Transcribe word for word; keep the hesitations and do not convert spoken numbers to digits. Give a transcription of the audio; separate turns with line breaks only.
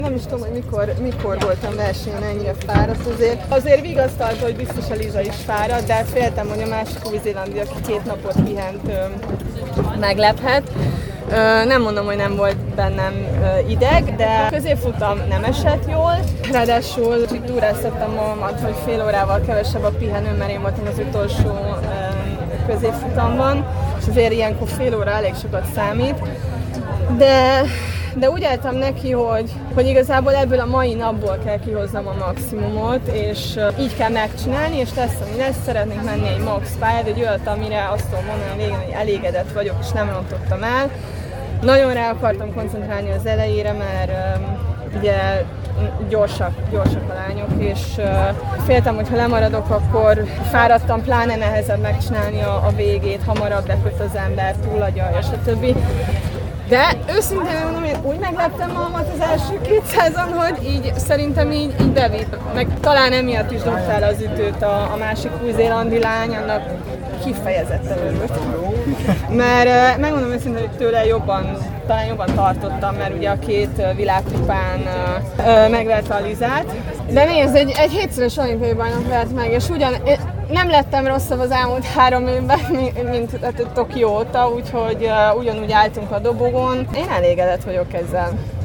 Nem is tudom, hogy mikor, mikor voltam versenyen ennyire fáradt azért. Azért vigasztalta, hogy biztos a Liza is fáradt, de féltem, hogy a másik új-zélandi, aki két napot pihent, ö, meglephet. Ö, nem mondom, hogy nem volt bennem ö, ideg, de középfutam nem esett jól. Ráadásul úgy túráztattam magamat, hogy fél órával kevesebb a pihenő, mert én voltam az utolsó ö, középfutamban, és azért ilyenkor fél óra elég sokat számít. De, de úgy álltam neki, hogy, hogy igazából ebből a mai napból kell kihoznom a maximumot, és így kell megcsinálni, és lesz, ami lesz, szeretnék menni egy max pályát, egy olyat, amire azt tudom mondani végén, hogy elégedett vagyok, és nem rontottam el. Nagyon rá akartam koncentrálni az elejére, mert um, ugye gyorsak, gyorsak a lányok, és uh, féltem, hogy ha lemaradok, akkor fáradtam, pláne nehezebb megcsinálni a, a végét, hamarabb beköt az ember, túlagyalja, stb. De őszintén mondom, én úgy megleptem magamat az első kétszázon, hogy így szerintem így, így bevitt. Meg talán emiatt is dobtál az ütőt a, a másik új-zélandi lány, annak kifejezetten örült. Mert megmondom őszintén, hogy tőle jobban, talán jobban tartottam, mert ugye a két világkupán megverte a Lizát. De nézd, egy, egy hétszeres olimpiai bajnok vert meg, és ugyan nem lettem rosszabb az elmúlt három évben, mint Tokió óta, úgyhogy uh, ugyanúgy álltunk a dobogon. Én elégedett vagyok ezzel.